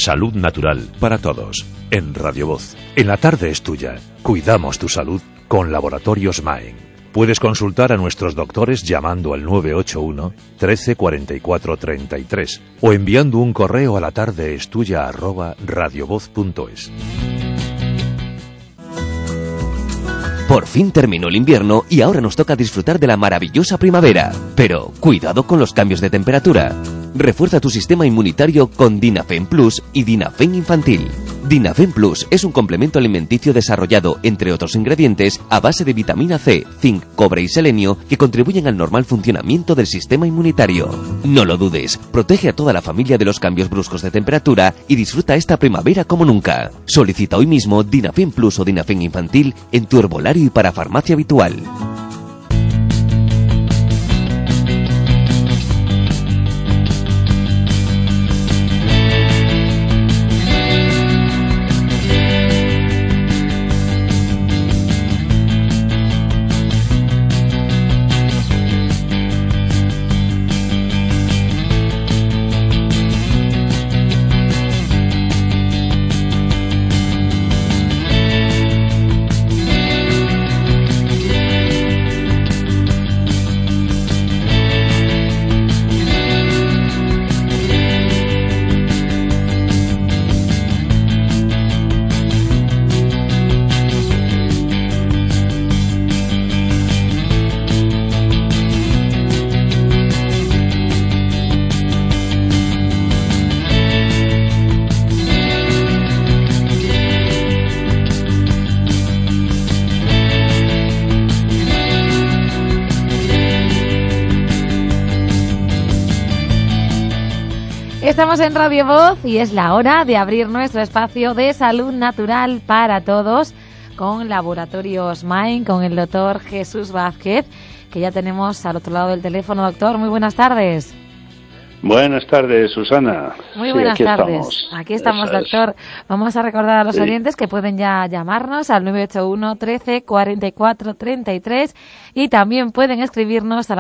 Salud natural para todos. En Radio Voz. En la tarde es tuya. Cuidamos tu salud con Laboratorios Maen. Puedes consultar a nuestros doctores llamando al 981 13 44 33 o enviando un correo a latardeestuya@radiovoz.es. Por fin terminó el invierno y ahora nos toca disfrutar de la maravillosa primavera. Pero cuidado con los cambios de temperatura. Refuerza tu sistema inmunitario con Dinafen Plus y Dinafen Infantil. Dinafen Plus es un complemento alimenticio desarrollado, entre otros ingredientes, a base de vitamina C, zinc, cobre y selenio que contribuyen al normal funcionamiento del sistema inmunitario. No lo dudes, protege a toda la familia de los cambios bruscos de temperatura y disfruta esta primavera como nunca. Solicita hoy mismo Dinafen Plus o Dinafen Infantil en tu herbolario y parafarmacia habitual. Estamos en Radio Voz y es la hora de abrir nuestro espacio de salud natural para todos con Laboratorios Maen, con el doctor Jesús Vázquez, que ya tenemos al otro lado del teléfono. Doctor, muy buenas tardes. Buenas tardes, Susana. Muy buenas tardes. Aquí estamos, doctor. Vamos a recordar a los oyentes que pueden ya llamarnos al 981 13 44 33 y también pueden escribirnos a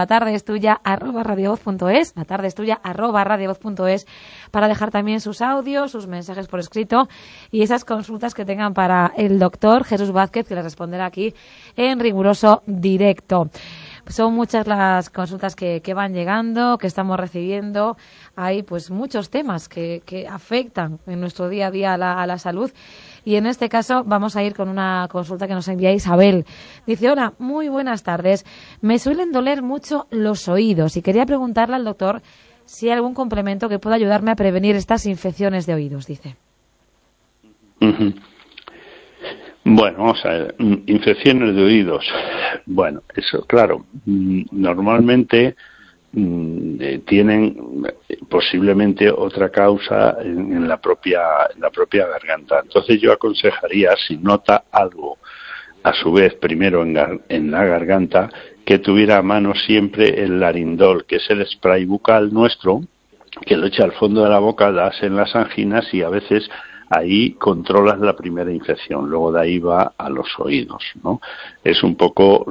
latardeestuya@radiovoz.es, latardeestuya@radiovoz.es, para dejar también sus audios, sus mensajes por escrito y esas consultas que tengan para el doctor Jesús Vázquez, que les responderá aquí en riguroso directo. Son muchas las consultas que van llegando, que estamos recibiendo. Hay pues muchos temas que afectan en nuestro día a día a la salud. Y en este caso vamos a ir con una consulta que nos envía Isabel. Dice: hola, muy buenas tardes. Me suelen doler mucho los oídos y quería preguntarle al doctor si hay algún complemento que pueda ayudarme a prevenir estas infecciones de oídos, dice. Uh-huh. Bueno, vamos a ver, infecciones de oídos. Bueno, eso, claro, normalmente tienen posiblemente otra causa en la propia garganta. Entonces yo aconsejaría, si nota algo, a su vez, primero en la garganta, que tuviera a mano siempre el Larindol, que es el spray bucal nuestro, que lo echa al fondo de la boca, das en las anginas y a veces ahí controlas la primera infección, luego de ahí va a los oídos, ¿no? Es un poco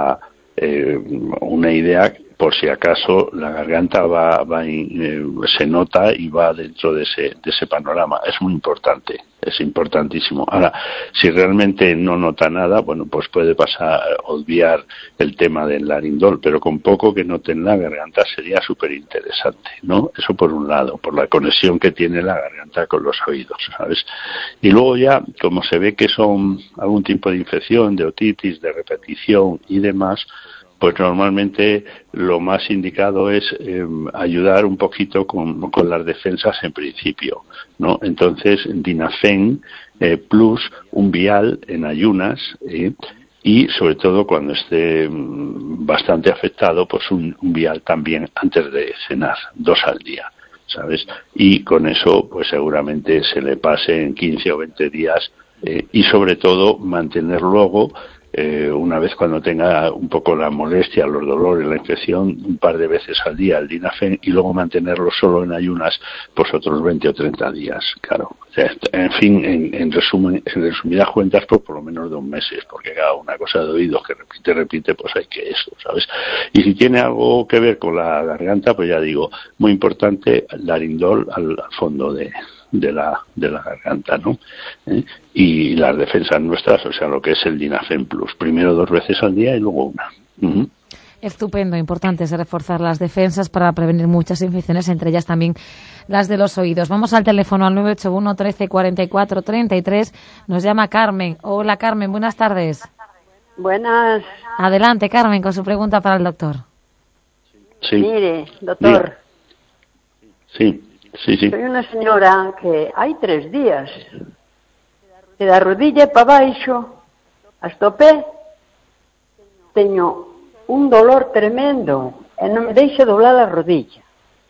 una idea por si acaso la garganta se nota y va dentro de ese panorama. Es muy importante, es importantísimo. Ahora, si realmente no nota nada, bueno, pues puede obviar el tema del Larindol, pero con poco que note en la garganta sería súper interesante, ¿no? Eso por un lado, por la conexión que tiene la garganta con los oídos, ¿sabes? Y luego ya, como se ve que son algún tipo de infección, de otitis, de repetición y demás, pues normalmente lo más indicado es ayudar un poquito con las defensas en principio, ¿no? Entonces, Dinafen Plus, un vial en ayunas, y sobre todo cuando esté bastante afectado, pues un vial también antes de cenar, 2 al día, ¿sabes? Y con eso, pues seguramente se le pase en 15 o 20 días y sobre todo mantener luego, una vez cuando tenga un poco la molestia, los dolores, la infección, un par de veces al día el Dinafen y luego mantenerlo solo en ayunas pues otros 20 o 30 días, claro. O sea, en fin, en resumidas cuentas, pues por lo menos 2 meses, porque cada una cosa de oídos que repite, pues hay que eso, ¿sabes? Y si tiene algo que ver con la garganta, pues ya digo, muy importante, Larindol al fondo de de la garganta, ¿no? Y las defensas nuestras, o sea, lo que es el Dinafen Plus, primero 2 veces al día y luego una. Estupendo, importante es reforzar las defensas para prevenir muchas infecciones, entre ellas también las de los oídos. Vamos al teléfono al 981 13 44 33. Nos llama Carmen. Hola Carmen, buenas tardes. Buenas. Adelante Carmen con su pregunta para el doctor. Sí. Mire, doctor. Sí. Soy una señora que hay 3 días que da rodilla para baixo hasta o pé teño un dolor tremendo e non me deixa doblar a rodilla.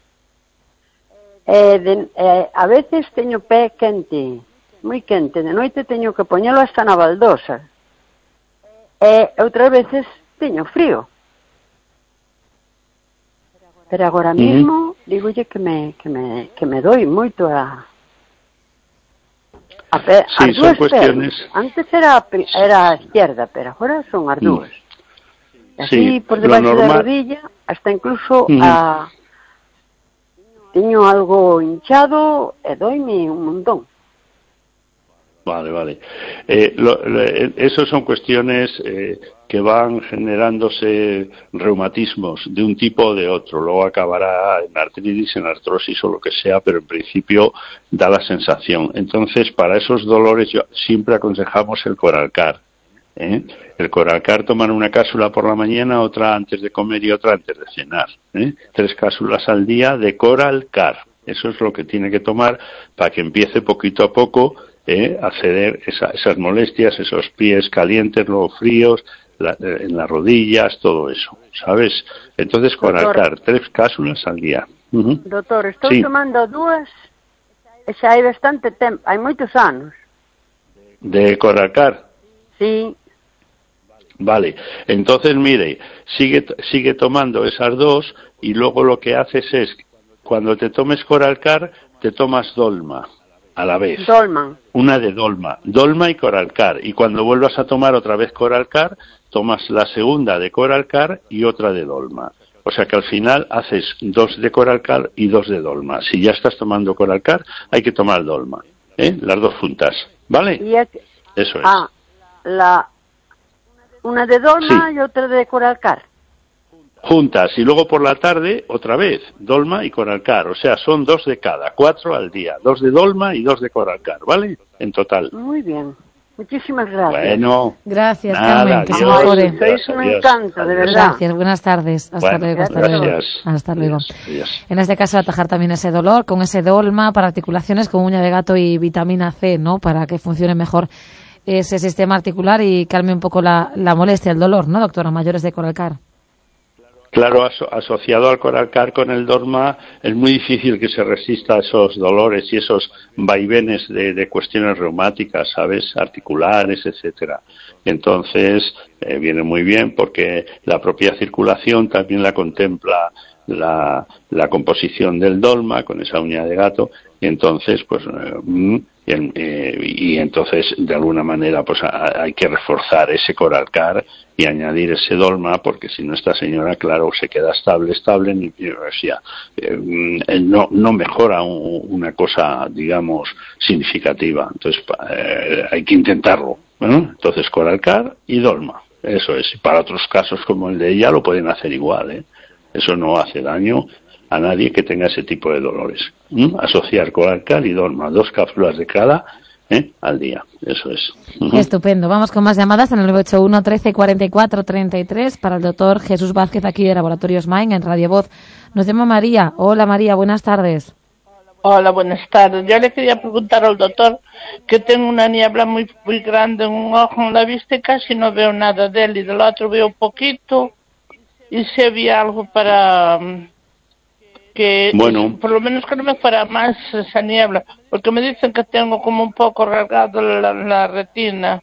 A veces teño pé quente, moi quente, de noite teño que poñelo hasta na baldosa. E outras veces teño frío. Pero agora mismo dígolle que me doi moito as son cuestiones. Antes era a izquierda, pero agora son as dúas. Así por debaixo da rodilla, hasta incluso teño algo hinchado e doime un montón. Vale. Esos son cuestiones que van generándose reumatismos de un tipo o de otro. Luego acabará en artritis, en artrosis o lo que sea, pero en principio da la sensación. Entonces, para esos dolores siempre aconsejamos el Coralcar. El Coralcar, tomar una cápsula por la mañana, otra antes de comer y otra antes de cenar. 3 cápsulas al día de Coralcar. Eso es lo que tiene que tomar para que empiece poquito a poco a ceder esas molestias, esos pies calientes, luego fríos, en las rodillas, todo eso, ¿sabes? Entonces, Coralcar, 3 cápsulas al día. Doctor, estoy tomando 2 e xa hai bastante tempo, hai moitos anos. ¿De Coralcar? Sí. Vale, entonces mire, sigue tomando esas 2 y luego lo que haces es, cuando te tomes Coralcar, te tomas Dolma a la vez. Dolman. Una de Dolma y Coralcar. Y cuando vuelvas a tomar otra vez Coralcar, tomas la segunda de Coralcar y otra de Dolma. O sea que al final haces 2 de Coralcar y 2 de Dolma. Si ya estás tomando Coralcar, hay que tomar Dolma. Las 2 juntas. ¿Vale? Eso es. Una de Dolma y otra de Coralcar. Juntas, y luego por la tarde, otra vez, Dolma y Coralcar. O sea, son 2 de cada, 4 al día. 2 de Dolma y 2 de Coralcar, ¿vale? En total. Muy bien. Muchísimas gracias. Bueno. Gracias, Carmen, que se mejore. Sois un encanto, de verdad. Gracias, buenas tardes. Hasta luego. Hasta luego. Adiós. En este caso, atajar también ese dolor con ese Dolma para articulaciones con uña de gato y vitamina C, ¿no? Para que funcione mejor ese sistema articular y calme un poco la molestia, el dolor, ¿no, doctora? Mayores de Coralcar. Claro, asociado al Coralcar con el Dolma, es muy difícil que se resista a esos dolores y esos vaivenes de cuestiones reumáticas, ¿sabes? Articulares, etcétera. Entonces, viene muy bien porque la propia circulación también la contempla la composición del Dolma con esa uña de gato, y entonces, pues, y entonces, de alguna manera, pues hay que reforzar ese Coralcar y añadir ese Dolma, porque si no, esta señora, claro, se queda estable, no mejora una cosa, digamos, significativa. Entonces, hay que intentarlo, ¿no? Entonces, Coralcar y Dolma, eso es. Y para otros casos como el de ella lo pueden hacer igual, Eso no hace daño a nadie que tenga ese tipo de dolores. Asociar Coralcar y Dolma, 2 cápsulas de cada al día. Eso es. Estupendo. Vamos con más llamadas en el 981 13 44 33 para el doctor Jesús Vázquez aquí de Laboratorios Main en Radio Voz. Nos llama María. Hola María, buenas tardes. Hola, buenas tardes. Yo le quería preguntar al doctor que tengo una niebla muy grande en un ojo en la vista y casi no veo nada de él, y del otro veo poquito, y si había algo para que, por lo menos que no me fuera más esa niebla, porque me dicen que tengo como un poco rasgado la retina.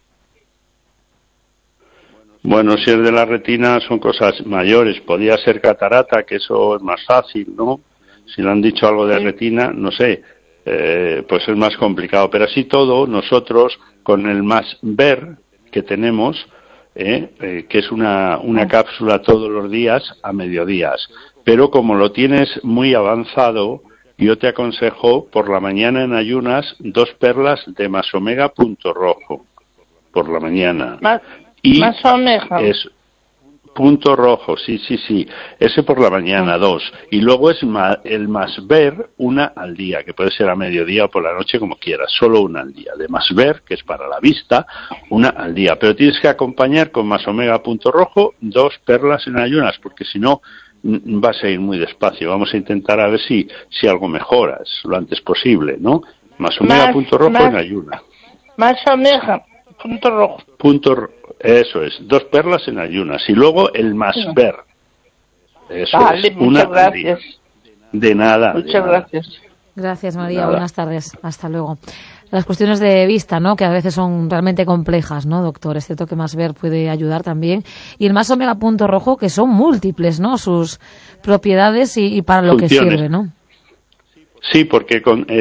Bueno, si es de la retina son cosas mayores, podría ser catarata, que eso es más fácil, ¿no? Si le han dicho algo de retina, no sé, pues es más complicado. Pero así todo, nosotros con el Más Ver que tenemos, que es una cápsula todos los días a mediodías. Pero como lo tienes muy avanzado, yo te aconsejo por la mañana en ayunas 2 perlas de más omega punto rojo por la mañana. Más omega. Es punto rojo, sí. Ese por la mañana, 2. Y luego es el más ver, 1 al día, que puede ser a mediodía o por la noche, como quieras. Solo 1 al día. De más ver, que es para la vista, 1 al día. Pero tienes que acompañar con más omega punto rojo 2 perlas en ayunas, porque si no vas a ir muy despacio. Vamos a intentar a ver si algo mejoras lo antes posible, ¿no? Más omega punto rojo en ayunas. Más omega punto rojo. Eso es, 2 perlas en ayunas. Y luego el más ver. Eso vale, es, muchas gracias. De nada. Muchas gracias. Gracias, María. Buenas tardes. Hasta luego. Las cuestiones de vista, ¿no? Que a veces son realmente complejas, ¿no, doctor? Es cierto que más ver puede ayudar también. Y el más omega punto rojo, que son múltiples, ¿no? Sus propiedades y para lo funciones. Que sirve, ¿no? Sí, porque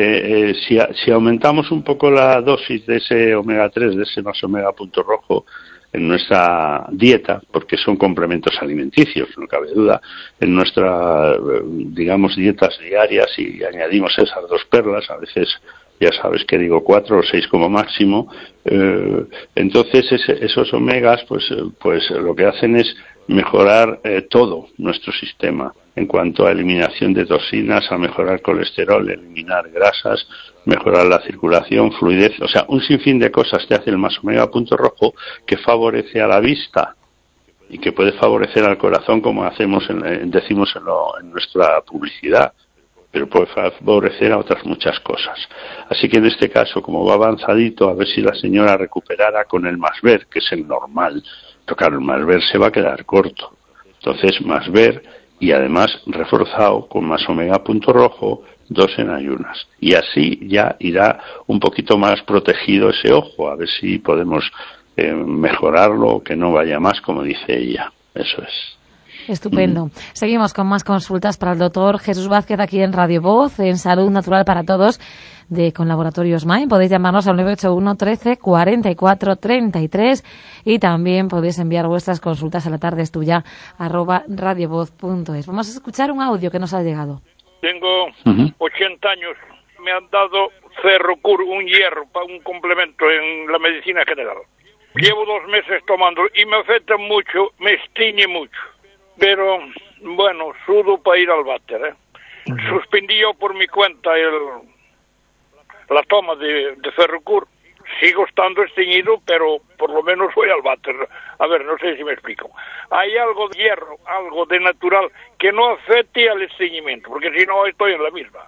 si aumentamos un poco la dosis de ese omega 3, de ese más omega punto rojo en nuestra dieta, porque son complementos alimenticios, no cabe duda, en nuestras, digamos, dietas diarias, y añadimos esas 2 perlas, a veces ya sabes que digo 4 o 6 como máximo, entonces esos omegas pues lo que hacen es mejorar todo nuestro sistema en cuanto a eliminación de toxinas, a mejorar colesterol, eliminar grasas, mejorar la circulación, fluidez, o sea, un sinfín de cosas que hace el más omega punto rojo que favorece a la vista y que puede favorecer al corazón, como decimos en nuestra publicidad, pero puede favorecer a otras muchas cosas. Así que en este caso, como va avanzadito, a ver si la señora recuperara con el más ver, que es el normal. Pero claro, el más ver se va a quedar corto. Entonces, más ver, y además reforzado con más omega punto rojo, 2 en ayunas. Y así ya irá un poquito más protegido ese ojo, a ver si podemos mejorarlo, que no vaya más, como dice ella. Eso es. Estupendo. Seguimos con más consultas para el doctor Jesús Vázquez aquí en Radio Voz, en Salud Natural para Todos, con Laboratorios Main. Podéis llamarnos al 981 13 44 33 y también podéis enviar vuestras consultas a la tarde es tuya @radiovoz.es. Vamos a escuchar un audio que nos ha llegado. Tengo 80 años. Me han dado Ferrocur, un hierro, un complemento en la medicina general. Llevo 2 meses tomándolo y me afecta mucho, me extiñe mucho. Pero, bueno, sudo para ir al váter, Suspendí yo por mi cuenta la toma de Ferrocur. Sigo estando estreñido, pero por lo menos voy al váter. A ver, no sé si me explico. Hay algo de hierro, algo de natural, que no afecte al estreñimiento, porque si no estoy en la misma.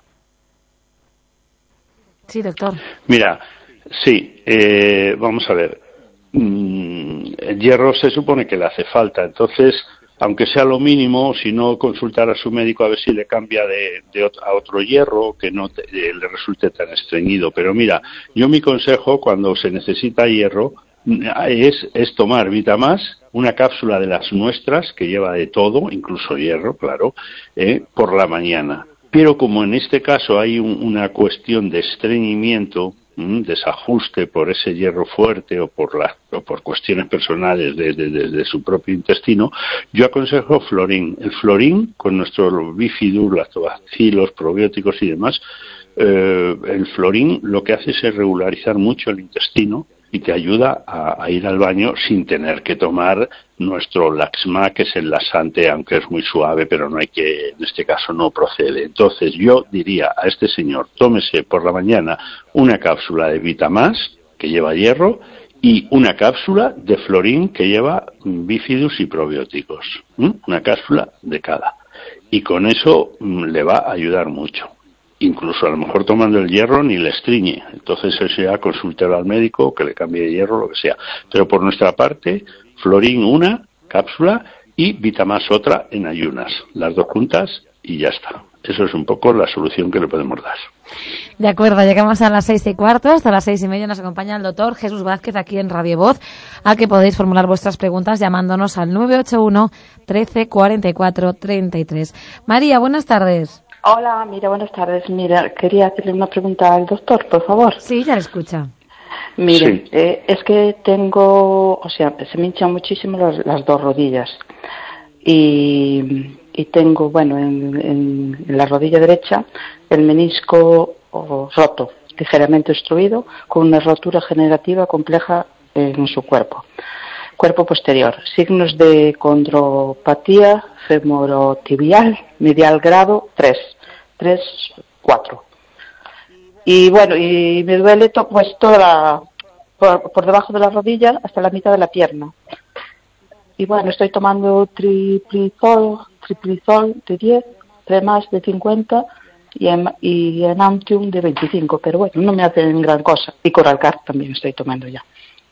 Sí, doctor. Mira, sí, vamos a ver. El hierro se supone que le hace falta, entonces, aunque sea lo mínimo, si no, consultar a su médico a ver si le cambia a otro hierro que no le resulte tan estreñido. Pero mira, yo mi consejo cuando se necesita hierro es tomar Vitamás, una cápsula de las nuestras que lleva de todo, incluso hierro, claro, por la mañana. Pero como en este caso hay una cuestión de estreñimiento, desajuste por ese hierro fuerte o por cuestiones personales de su propio intestino, yo aconsejo Florín. El Florín, con nuestro Bifidur, lactobacilos, probióticos y demás, el Florín lo que hace es regularizar mucho el intestino y te ayuda a ir al baño sin tener que tomar nuestro Laxma, que es el laxante, aunque es muy suave, pero no hay que, en este caso no procede. Entonces yo diría a este señor, tómese por la mañana una cápsula de Vitamás, que lleva hierro, y una cápsula de Florín, que lleva bífidus y probióticos. Una cápsula de cada. Y con eso le va a ayudar mucho. Incluso a lo mejor tomando el hierro ni le estriñe. Entonces eso ya consúltelo al médico, que le cambie de hierro, lo que sea. Pero por nuestra parte, Florín una cápsula y Vitamás otra en ayunas. Las 2 juntas y ya está. Eso es un poco la solución que le podemos dar. De acuerdo, llegamos a las 6:15, hasta las 6:30 nos acompaña el doctor Jesús Vázquez aquí en Radio Voz, a que podéis formular vuestras preguntas llamándonos al 981 13 44 33. María, buenas tardes. Hola, mira, buenas tardes. Mira, quería hacerle una pregunta al doctor, por favor. Sí, ya le escucha. Mire, sí. Es que tengo, se me hinchan muchísimo las 2 rodillas y y tengo, bueno, en la rodilla derecha el menisco roto, ligeramente obstruido, con una rotura generativa compleja en su cuerpo posterior. Signos de condropatía femorotibial, medial grado 3, 4. Y bueno, y me duele pues toda por debajo de la rodilla hasta la mitad de la pierna. Y bueno, estoy tomando triprizol de 10, Tremas de 50 y Enantium de 25, pero bueno, no me hacen gran cosa. Y Coralcar también estoy tomando ya.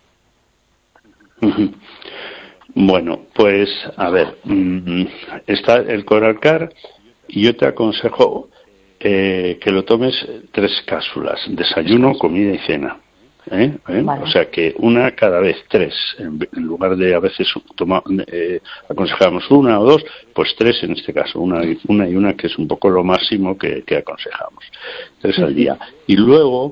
Bueno, pues a ver, está el Coralcar y yo te aconsejo que lo tomes 3 cápsulas, desayuno, comida y cena. Vale. O sea que una cada vez, 3, en lugar de a veces aconsejamos 1 o 2, pues 3 en este caso, una y una, que es un poco lo máximo que aconsejamos, 3 al día. Y luego,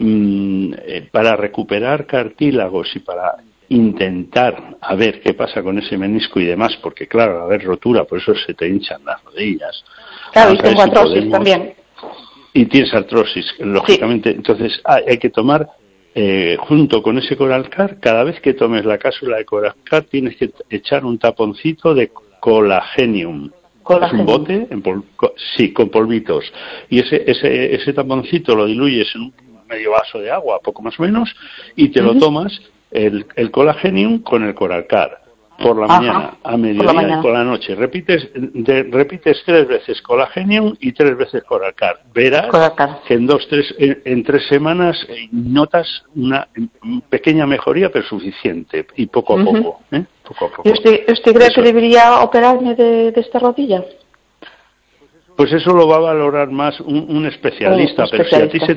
para recuperar cartílagos y para intentar a ver qué pasa con ese menisco y demás, porque claro, al haber rotura, por eso se te hinchan las rodillas. Claro, y tengo artrosis también. Y tienes artrosis, lógicamente. Sí. Entonces hay que tomar, junto con ese Coralcar, cada vez que tomes la cápsula de Coralcar tienes que echar un taponcito de Colagenium. Es un bote, con polvitos. Y ese taponcito lo diluyes en un medio vaso de agua, poco más o menos, y te lo tomas, el Colagenium con el Coralcar. Por la mañana, a mediodía y por la noche. Repites 3 veces Colagenium y 3 veces Coralcar. Verás que en 3 semanas notas una pequeña mejoría, pero suficiente, y poco a poco. Poco a poco. ¿Y usted cree que debería operarme de esta rodilla? Pues eso lo va a valorar más un especialista, pero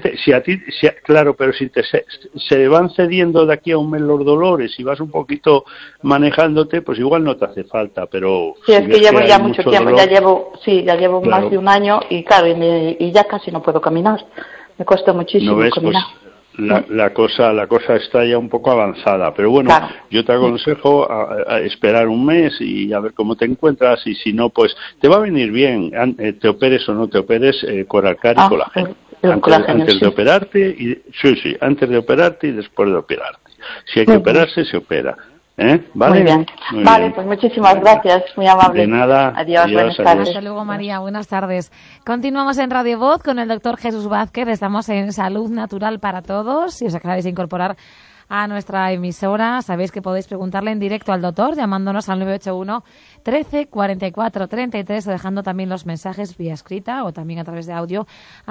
claro, pero si se van cediendo de aquí a un mes los dolores y vas un poquito manejándote, pues igual no te hace falta, pero sí, es que llevo ya mucho tiempo, dolor, ya llevo claro, más de un año y claro, y ya casi no puedo caminar, me cuesta muchísimo ¿no ves? Caminar. Pues la cosa está ya un poco avanzada, pero bueno, claro, yo te aconsejo a esperar un mes y a ver cómo te encuentras, y si no, pues te va a venir bien, te operes o no te operes, Coralcar y colágeno. Antes de operarte, antes de operarte y después de operarte. Si hay que operarse, se opera. ¿Vale? Muy bien. Vale, pues muchísimas gracias, muy amable. De nada. Adiós, buenas tardes. Hasta luego, María, buenas tardes. Continuamos en Radio Voz con el doctor Jesús Vázquez. Estamos en Salud Natural para Todos. Si os acabáis de incorporar a nuestra emisora, sabéis que podéis preguntarle en directo al doctor llamándonos al 981 13 44 33 o dejando también los mensajes vía escrita o también a través de audio a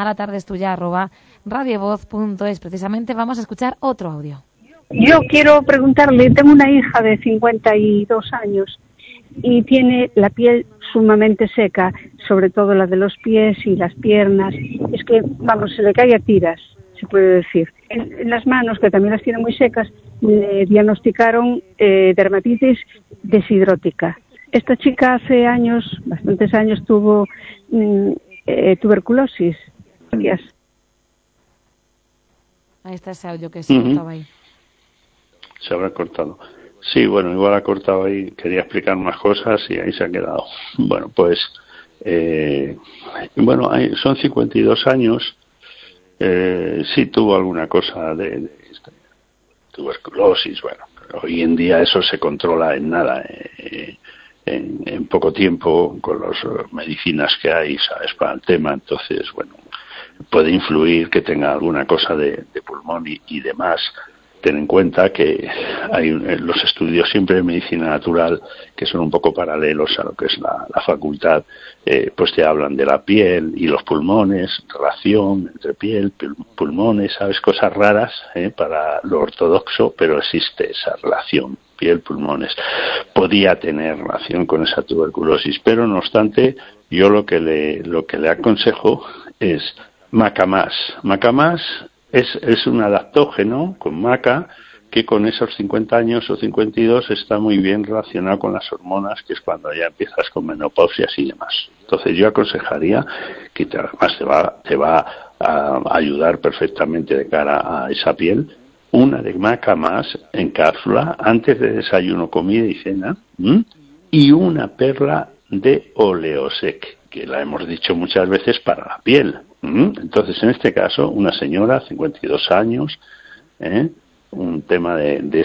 latardestuya@radiovoz.es. Precisamente vamos a escuchar otro audio. Yo quiero preguntarle, tengo una hija de 52 años y tiene la piel sumamente seca, sobre todo la de los pies y las piernas. Es que, vamos, se le cae a tiras, se puede decir. En las manos, que también las tiene muy secas, le diagnosticaron dermatitis deshidrótica. Esta chica hace años, bastantes años, tuvo tuberculosis. Gracias. Ahí está ese audio que se cortaba ahí. Se habrá cortado. Sí, bueno, igual ha cortado ahí, quería explicar más cosas y ahí se ha quedado. Bueno, pues, son 52 años, sí tuvo alguna cosa de tuberculosis, bueno, pero hoy en día eso se controla en nada, en poco tiempo, con las medicinas que hay, ¿sabes?, para el tema. Entonces, bueno, puede influir que tenga alguna cosa de pulmón y demás. Ten en cuenta que hay los estudios siempre de medicina natural, que son un poco paralelos a lo que es la facultad, pues te hablan de la piel y los pulmones, relación entre piel, pulmones, ¿sabes? Cosas raras para lo ortodoxo, pero existe esa relación, piel, pulmones. Podía tener relación con esa tuberculosis, pero no obstante, yo lo que le aconsejo es Maca+. Maca+ es un adaptógeno con maca que con esos 50 años o 52 está muy bien relacionado con las hormonas, que es cuando ya empiezas con menopausias y demás. Entonces yo aconsejaría que además te va a ayudar perfectamente de cara a esa piel, una de Maca+ en cápsula antes de desayuno, comida y cena, y una perla de Oleosec, que la hemos dicho muchas veces para la piel. Entonces, en este caso, una señora, 52 años, un tema de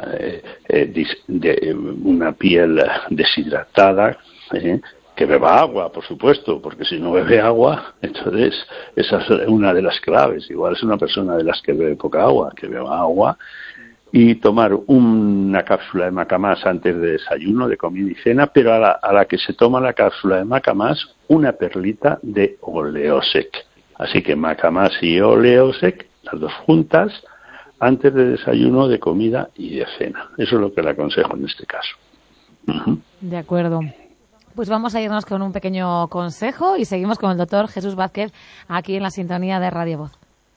una piel deshidratada, que beba agua, por supuesto, porque si no bebe agua, entonces esa es una de las claves. Igual es una persona de las que bebe poca agua, que beba agua, y tomar una cápsula de Macamás antes de desayuno, de comida y cena, pero a la que se toma la cápsula de Macamás, una perlita de Oleosec. Así que Macamás y Oleosec, las dos juntas, antes de desayuno, de comida y de cena. Eso es lo que le aconsejo en este caso. De acuerdo. Pues vamos a irnos con un pequeño consejo y seguimos con el doctor Jesús Vázquez aquí en la sintonía de Radio Voz.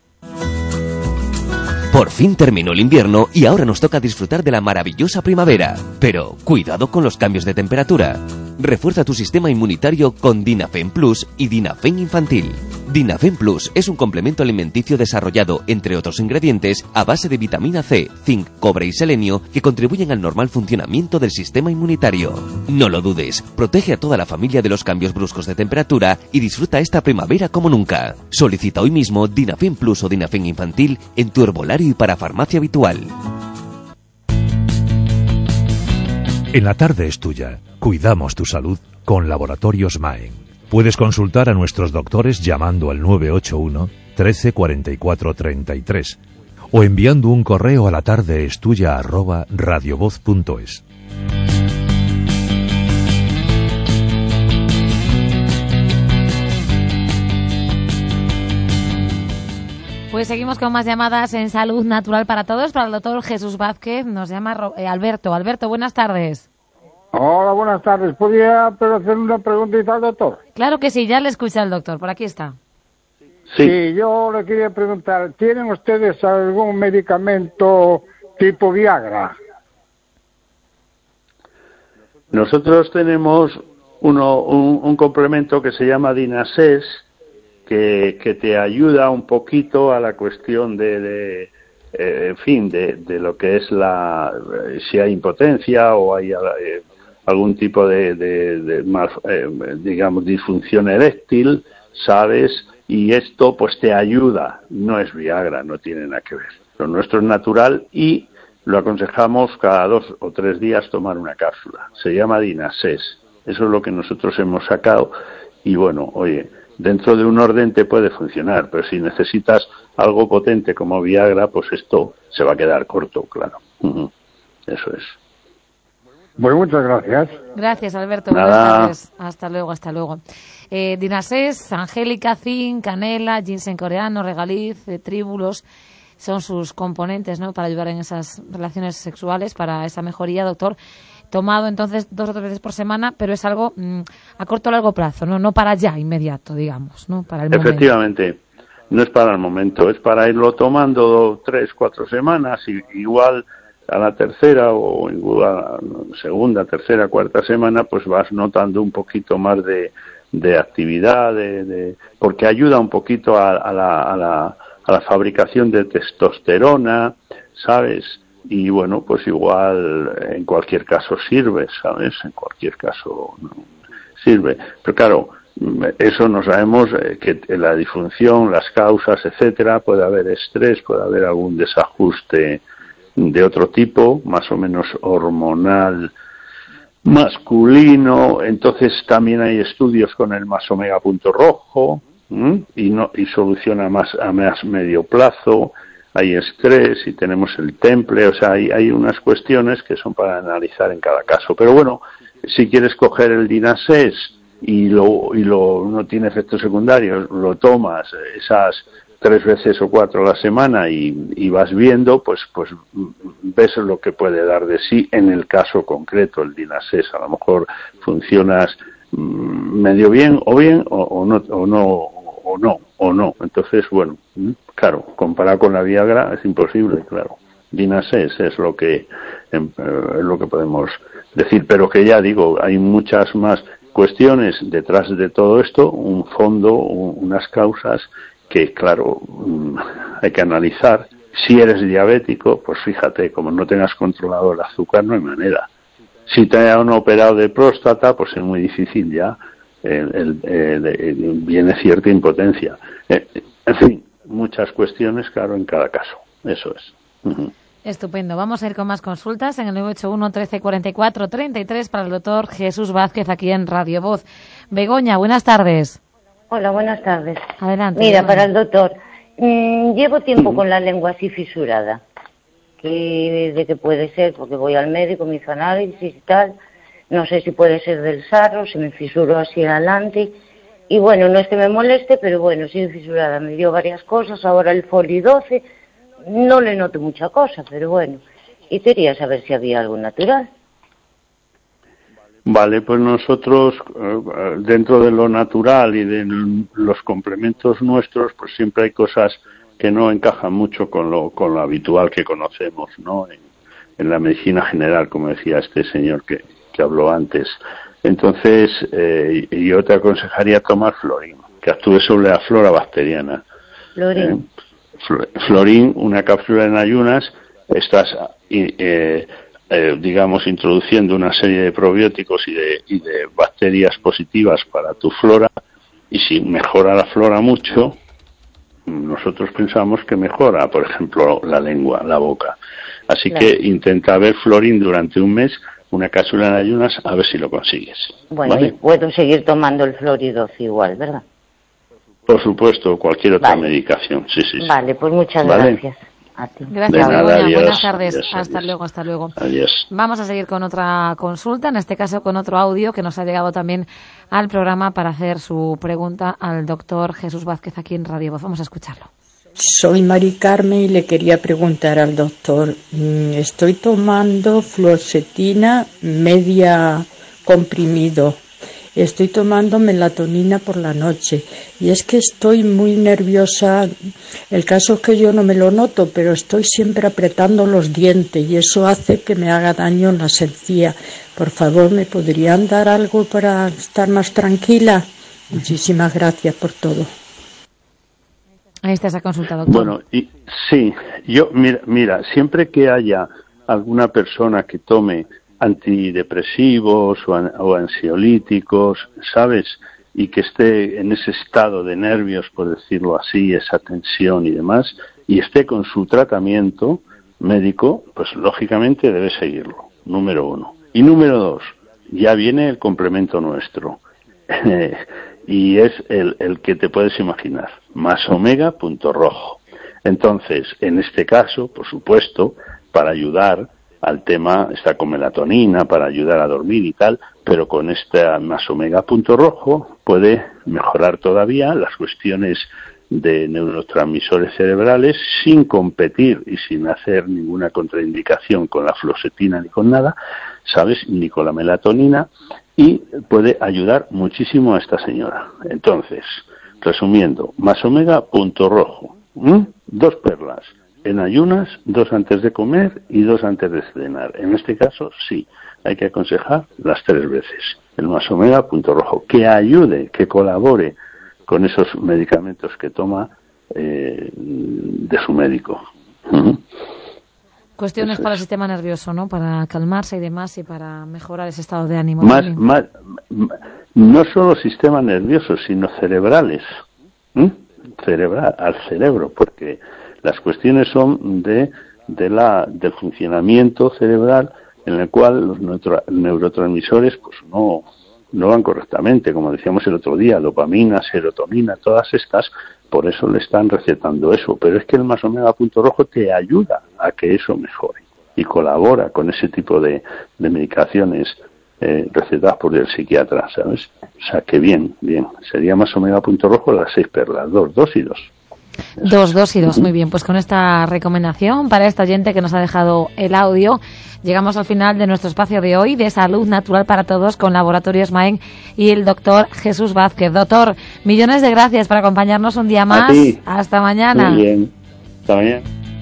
Por fin terminó el invierno y ahora nos toca disfrutar de la maravillosa primavera. Pero cuidado con los cambios de temperatura. Refuerza tu sistema inmunitario con Dinafen Plus y Dinafen Infantil. Dinafen Plus es un complemento alimenticio desarrollado, entre otros ingredientes, a base de vitamina C, zinc, cobre y selenio que contribuyen al normal funcionamiento del sistema inmunitario. No lo dudes, protege a toda la familia de los cambios bruscos de temperatura y disfruta esta primavera como nunca. Solicita hoy mismo Dinafen Plus o Dinafen Infantil en tu herbolario y para farmacia habitual. En la tarde es tuya. Cuidamos tu salud con Laboratorios Maen. Puedes consultar a nuestros doctores llamando al 981 13 44 33 o enviando un correo a latardeestuya@radiovoz.es. Pues seguimos con más llamadas en Salud Natural para Todos, para el doctor Jesús Vázquez. Nos llama Alberto. Alberto, buenas tardes. Hola, buenas tardes. ¿Podría hacer una preguntita al doctor? Claro que sí, ya le escucha el doctor. Por aquí está. Sí, yo le quería preguntar, ¿tienen ustedes algún medicamento tipo Viagra? Nosotros tenemos un complemento que se llama Dinasés, que te ayuda un poquito a la cuestión de lo que es si hay impotencia o hay algún tipo digamos, disfunción eréctil, ¿sabes? Y esto pues te ayuda. No es Viagra, no tiene nada que ver. Lo nuestro es natural y lo aconsejamos cada 2 o 3 días tomar una cápsula. Se llama Dinasés. Eso es lo que nosotros hemos sacado y bueno, oye, dentro de un orden te puede funcionar, pero si necesitas algo potente como Viagra, pues esto se va a quedar corto, claro. Eso es. Bueno, muchas gracias. Gracias, Alberto. Buenas tardes. Hasta luego. Dinasés, Angélica, zinc, canela, ginseng coreano, regaliz, tríbulos, son sus componentes, ¿no?, para ayudar en esas relaciones sexuales, para esa mejoría, doctor. Tomado entonces 2 o 3 veces por semana, pero es algo a corto o largo plazo, no para ya, inmediato, digamos, ¿no? Para el momento. Efectivamente, no es para el momento, es para irlo tomando 3, 4 semanas, y igual a la tercera o igual a la segunda, tercera, cuarta semana, pues vas notando un poquito más de actividad, porque ayuda un poquito a la fabricación de testosterona, ¿sabes? Y bueno, pues igual en cualquier caso sirve, ¿sabes? En cualquier caso sirve. Pero claro, eso no sabemos que la disfunción, las causas, etcétera, puede haber estrés, puede haber algún desajuste de otro tipo, más o menos hormonal, masculino. Entonces también hay estudios con el más omega punto rojo y soluciona más a más medio plazo. Hay estrés y tenemos el temple, o sea, hay unas cuestiones que son para analizar en cada caso. Pero bueno, si quieres coger el Dinasés y no tiene efectos secundarios, lo tomas esas 3 veces o 4 a la semana y vas viendo, pues ves lo que puede dar de sí en el caso concreto el Dinasés. A lo mejor funcionas medio bien o no. Entonces, bueno, claro, comparado con la Viagra es imposible, claro. Dinasés es lo que podemos decir, pero que ya digo, hay muchas más cuestiones detrás de todo esto, un fondo, unas causas que, claro, hay que analizar. Si eres diabético, pues fíjate, como no tengas controlado el azúcar, no hay manera. Si te han operado de próstata, pues es muy difícil ya, viene cierta impotencia. En fin, muchas cuestiones, claro, en cada caso. Eso es. Estupendo. Vamos a ir con más consultas en el 981 13 44 33 para el doctor Jesús Vázquez aquí en Radio Voz. Begoña, buenas tardes. Hola, buenas tardes. Adelante. Mira, Begoña. para el doctor, llevo tiempo con la lengua así fisurada. ¿De qué puede ser? Porque voy al médico, me hizo análisis y tal. No sé si puede ser del sarro, se me fisuró así adelante. Y bueno, no es que me moleste, pero bueno, sigo fisurada. Me dio varias cosas, ahora el Foli 12... No le noto mucha cosa, pero bueno. Y quería saber si había algo natural. Vale, pues nosotros, dentro de lo natural y de los complementos nuestros, pues siempre hay cosas que no encajan mucho con lo habitual que conocemos, ¿no? En la medicina general, como decía este señor que habló antes. Entonces, yo te aconsejaría tomar Florín, que actúe sobre la flora bacteriana. Florín. Florín, una cápsula en ayunas, estás, digamos, introduciendo una serie de probióticos y de bacterias positivas para tu flora, y si mejora la flora mucho, nosotros pensamos que mejora, por ejemplo, la lengua, la boca. Así claro. Que intenta ver Florín durante un mes, una cápsula en ayunas, a ver si lo consigues. Bueno, ¿vale? Y puedo seguir tomando el Flori 12 igual, ¿verdad? Por supuesto, cualquier otra medicación, sí. Vale, pues muchas gracias. A ti. Gracias, Begoña. Buenas tardes. Adiós, Hasta luego. Adiós. Vamos a seguir con otra consulta, en este caso con otro audio que nos ha llegado también al programa para hacer su pregunta al doctor Jesús Vázquez aquí en Radio Voz. Vamos a escucharlo. Soy Mari Carmen y le quería preguntar al doctor. Estoy tomando fluoxetina media comprimido. Estoy tomando melatonina por la noche y es que estoy muy nerviosa. El caso es que yo no me lo noto, pero estoy siempre apretando los dientes y eso hace que me haga daño en las encías. Por favor, ¿me podrían dar algo para estar más tranquila? Muchísimas gracias por todo. Ahí está esa consulta, doctor. Bueno, sí, yo, mira, siempre que haya alguna persona que tome antidepresivos o ansiolíticos, ¿sabes? Y que esté en ese estado de nervios, por decirlo así, esa tensión y demás, y esté con su tratamiento médico, pues lógicamente debe seguirlo, número 1. Y número 2, ya viene el complemento nuestro, y es el que te puedes imaginar, más omega punto rojo. Entonces, en este caso, por supuesto, para ayudar al tema, está con melatonina para ayudar a dormir y tal, pero con esta más omega punto rojo puede mejorar todavía las cuestiones de neurotransmisores cerebrales sin competir y sin hacer ninguna contraindicación con la fluoxetina ni con nada, ¿sabes? Ni con la melatonina, y puede ayudar muchísimo a esta señora. Entonces, resumiendo, más omega punto rojo, 2 perlas. En ayunas, 2 antes de comer y 2 antes de cenar. En este caso, sí, hay que aconsejar las 3 veces. El más omega punto rojo, que ayude, que colabore con esos medicamentos que toma de su médico. Cuestiones para el sistema nervioso, ¿no? Para calmarse y demás y para mejorar ese estado de ánimo. No solo sistema nervioso, sino cerebrales. Al cerebro, porque las cuestiones son del funcionamiento cerebral en el cual los neurotransmisores pues no van correctamente, como decíamos el otro día, dopamina, serotonina, todas estas, por eso le están recetando eso. Pero es que el más omega punto rojo te ayuda a que eso mejore y colabora con ese tipo de medicaciones recetadas por el psiquiatra, ¿sabes? O sea, que bien. Sería más omega punto rojo las 6 perlas, 2 y 2. 2 y 2, muy bien. Pues con esta recomendación para esta oyente que nos ha dejado el audio, llegamos al final de nuestro espacio de hoy de Salud Natural para Todos con Laboratorios Maen y el doctor Jesús Vázquez. Doctor, millones de gracias por acompañarnos un día más. Hasta mañana. Muy bien. Hasta mañana.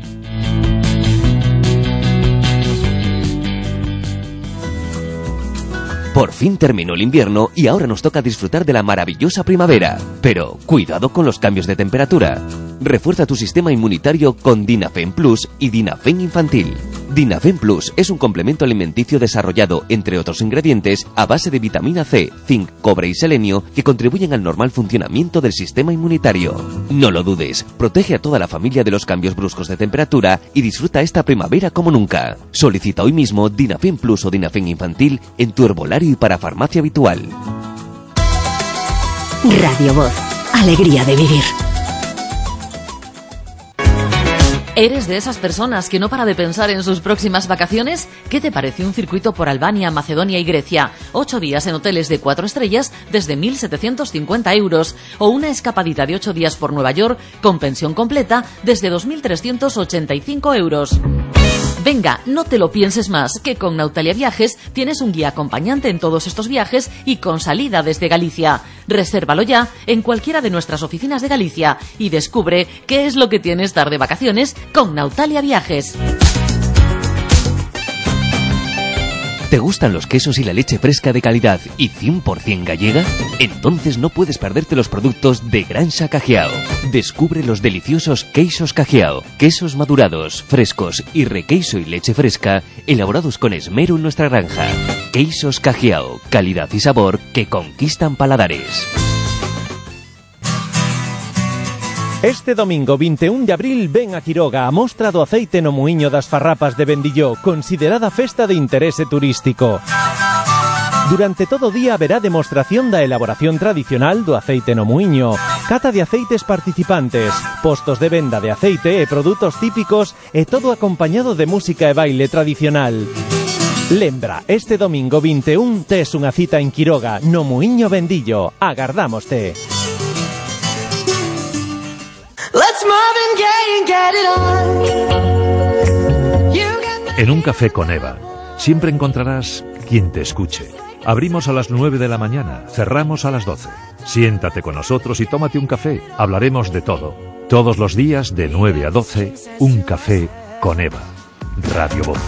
Por fin terminó el invierno y ahora nos toca disfrutar de la maravillosa primavera. Pero cuidado con los cambios de temperatura. Refuerza tu sistema inmunitario con Dinafen Plus y Dinafen Infantil. Dinafen Plus es un complemento alimenticio desarrollado, entre otros ingredientes, a base de vitamina C, zinc, cobre y selenio que contribuyen al normal funcionamiento del sistema inmunitario. No lo dudes, protege a toda la familia de los cambios bruscos de temperatura y disfruta esta primavera como nunca. Solicita hoy mismo Dinafen Plus o Dinafen Infantil en tu herbolario y para farmacia habitual. Radio Voz, alegría de vivir. ¿Eres de esas personas que no para de pensar en sus próximas vacaciones? ¿Qué te parece un circuito por Albania, Macedonia y Grecia? 8 días en hoteles de 4 estrellas desde 1.750 euros. O una escapadita de 8 días por Nueva York con pensión completa desde 2.385 euros. Venga, no te lo pienses más, que con Nautalia Viajes tienes un guía acompañante en todos estos viajes y con salida desde Galicia. Resérvalo ya en cualquiera de nuestras oficinas de Galicia y descubre qué es lo que tienes estar de vacaciones con Nautalia Viajes. ¿Te gustan los quesos y la leche fresca de calidad y 100% gallega? Entonces no puedes perderte los productos de Granja Cajiao. Descubre los deliciosos queixos Cajiao, quesos madurados, frescos y requeiso y leche fresca, elaborados con esmero en nuestra granja. Queixos Cajiao, calidad y sabor que conquistan paladares. Este domingo 21 de abril ven a Quiroga a mostra do aceite no muiño das Farrapas de Bendilló, considerada festa de interese turístico. Durante todo o día haberá demostración da elaboración tradicional do aceite no muiño, cata de aceites participantes, postos de venda de aceite e produtos típicos e todo acompañado de música e baile tradicional. Lembra, este domingo 21 tes unha cita en Quiroga, no muiño Bendillo. Agardámoste. En un café con Eva, siempre encontrarás quien te escuche. Abrimos a las 9 de la mañana, cerramos a las 12. Siéntate con nosotros y tómate un café. Hablaremos de todo. Todos los días de 9 a 12, un café con Eva. Radio Voz.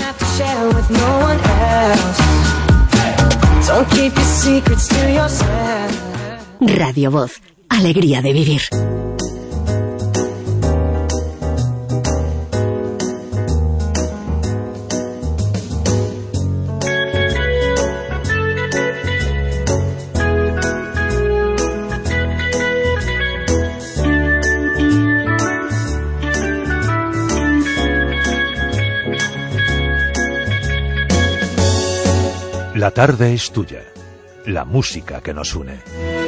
Radio Voz, alegría de vivir. La tarde es tuya, la música que nos une.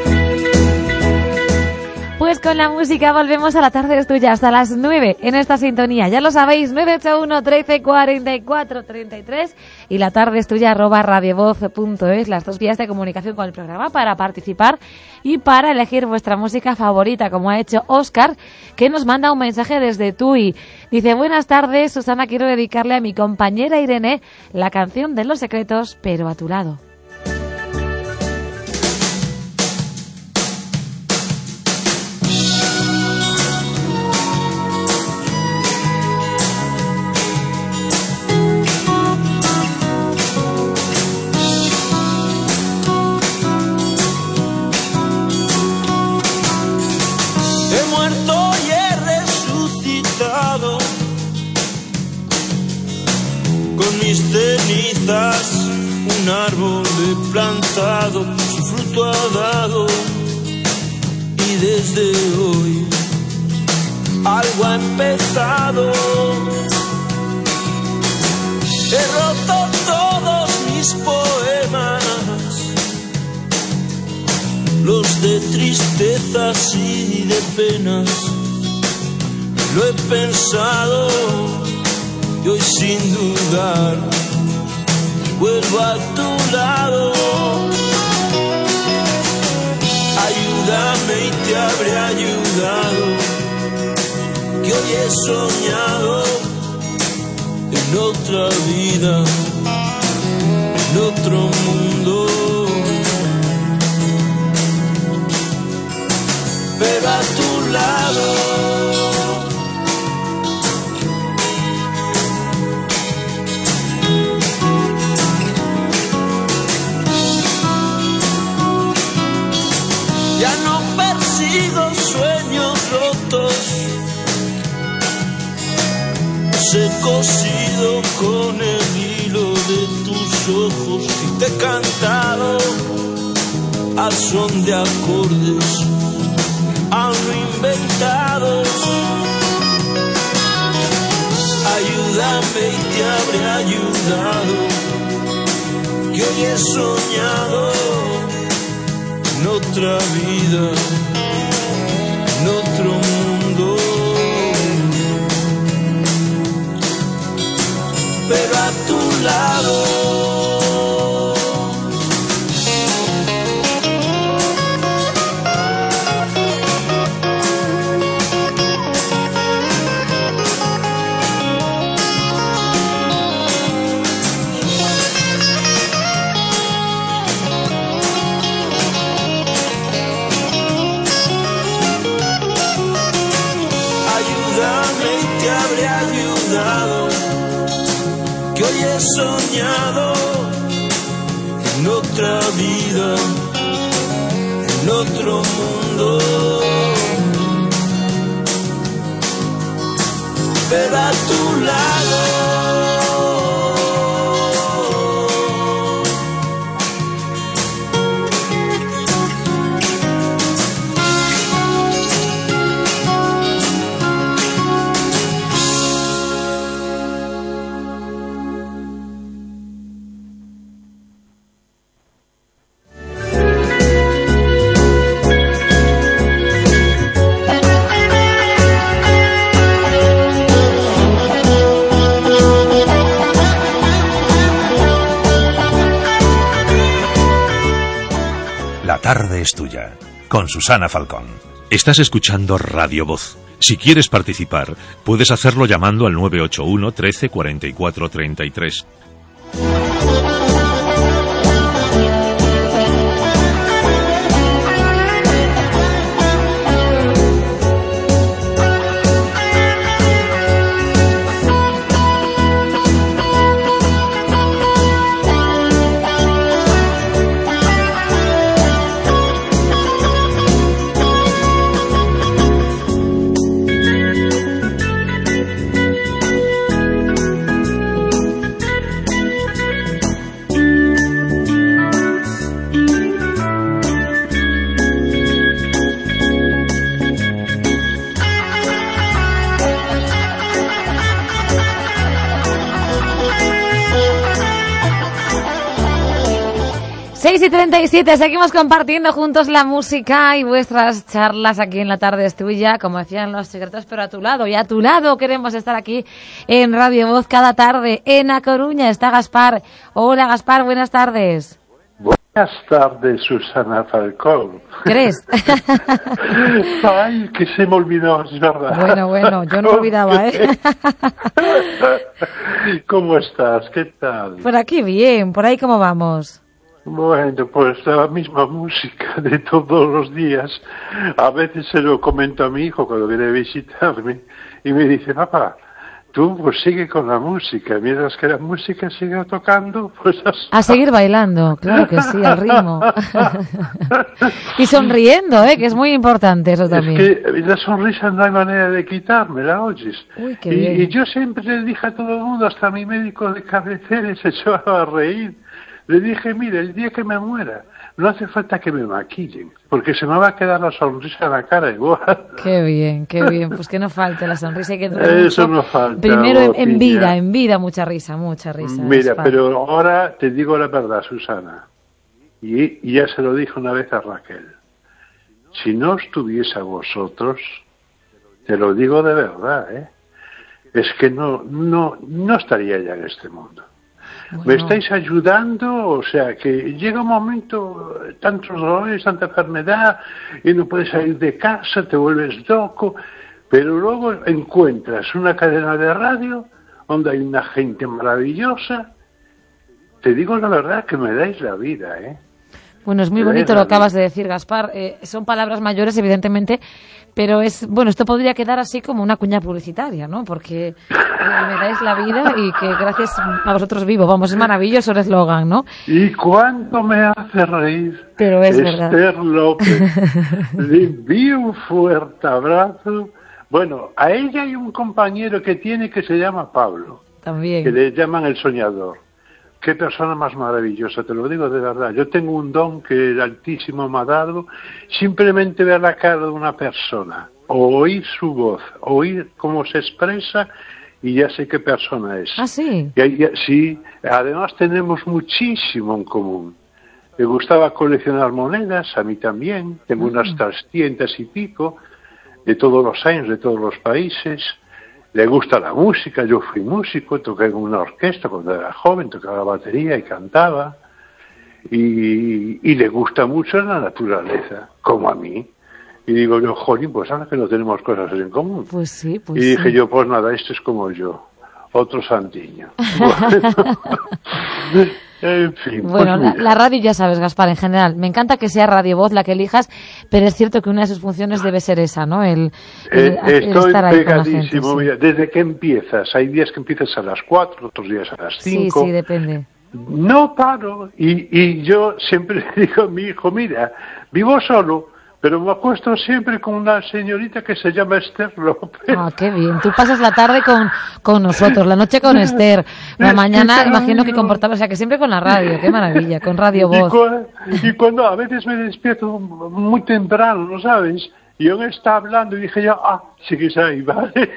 Pues con la música volvemos a La tarde es tuya hasta las 9 en esta sintonía. Ya lo sabéis, 981 13 44 33 y la tarde es tuya @radiovoz.es, las dos vías de comunicación con el programa para participar y para elegir vuestra música favorita, como ha hecho Óscar, que nos manda un mensaje desde Tui. Dice: buenas tardes, Susana, quiero dedicarle a mi compañera Irene la canción de Los Secretos, pero a tu lado. Cenizas, un árbol he plantado, su fruto ha dado y desde hoy algo ha empezado. He roto todos mis poemas, los de tristezas y de penas. Lo he pensado y hoy sin dudar vuelvo a tu lado. Ayúdame y te habré ayudado, que hoy he soñado en otra vida, en otro mundo. Pero a tu lado. Ya no persigo sueños rotos, los he cosido con el hilo de tus ojos y te he cantado al son de acordes aún no inventados. Ayúdame y te habré ayudado, que hoy he soñado en otra vida, en otro mundo, pero a tu lado. Que hoy he soñado en otra vida, en otro mundo, pero a tu lado. La tarde es tuya, con Susana Falcón. Estás escuchando Radio Voz. Si quieres participar, puedes hacerlo llamando al 981 13 44 33. Y 37, seguimos compartiendo juntos la música y vuestras charlas aquí en La Tarde es Tuya, como decían los secretos, pero a tu lado, y a tu lado queremos estar aquí en Radio Voz cada tarde. En A Coruña está Gaspar. Hola Gaspar, buenas tardes. Buenas tardes, Susana Falcón. ¿Crees? Ay, que se me olvidó, es verdad. Bueno, yo no olvidaba, ¿eh? ¿Cómo estás? ¿Qué tal? Por aquí bien, por ahí ¿cómo vamos? Bueno, pues la misma música de todos los días. A veces se lo comento a mi hijo cuando viene a visitarme y me dice, papá, tú pues sigue con la música, mientras que la música siga tocando, pues a seguir bailando, claro que sí, al ritmo. Y sonriendo, que es muy importante eso también. Es que la sonrisa no hay manera de quitármela, oyes. Uy, qué bien. Y yo siempre le dije a todo el mundo, hasta mi médico de cabecera se echó a reír. Le dije, mire, el día que me muera, no hace falta que me maquillen, porque se me va a quedar la sonrisa en la cara igual. Qué bien, pues que no falte la sonrisa y que dure mucho. Eso no falta. Primero en vida, mucha risa. Mira, pero ahora te digo la verdad, Susana, y ya se lo dije una vez a Raquel, si no estuviese a vosotros, te lo digo de verdad, es que no estaría ya en este mundo. Bueno. Me estáis ayudando, o sea que llega un momento, tantos dolores, tanta enfermedad, y no puedes salir de casa, te vuelves loco, pero luego encuentras una cadena de radio donde hay una gente maravillosa. Te digo la verdad que me dais la vida, Bueno, es muy bonito lo que acabas de decir, Gaspar. Son palabras mayores, evidentemente, pero esto podría quedar así como una cuña publicitaria, ¿no? Porque me dais la vida y que gracias a vosotros vivo. Vamos, es maravilloso el eslogan, ¿no? ¿Y cuánto me hace reír? Pero es Esther verdad. López, le envío un fuerte abrazo Bueno, a ella hay un compañero que tiene que se llama Pablo. También. Que le llaman el soñador. Qué persona más maravillosa, te lo digo de verdad. Yo tengo un don que el Altísimo me ha dado, simplemente ver la cara de una persona, o oír su voz, oír cómo se expresa, y ya sé qué persona es. ¿Ah, sí? Sí, además tenemos muchísimo en común. Me gustaba coleccionar monedas, a mí también. Tengo unas 300 y pico, de todos los años, de todos los países. Le gusta la música, yo fui músico, toqué en una orquesta cuando era joven, tocaba batería y cantaba. Y le gusta mucho la naturaleza, como a mí. Y digo yo, jolín, pues ahora que no tenemos cosas en común. Pues sí, pues y dije sí. yo, pues nada, este es como yo, otro santiño. En fin, Bueno, pues mira. la radio ya sabes, Gaspar, en general. Me encanta que sea Radio Voz la que elijas, pero es cierto que una de sus funciones debe ser esa, ¿no? El Estoy estar ahí con la gente. pegadísimo, Sí. mira, desde que empiezas. Hay días que empiezas a las 4, otros días a las 5. Sí, depende. No paro. Y yo siempre le digo a mi hijo, mira, vivo solo, pero me acuesto siempre con una señorita que se llama Esther López. Ah, qué bien. Tú pasas la tarde con nosotros, la noche con Esther, la mañana imagino que con Portavoz, o sea que siempre con la radio, qué maravilla, con Radio Voz. Y cuando a veces me despierto muy temprano, ¿no sabes? Y él está hablando y dije yo, sigues ahí, ¿vale?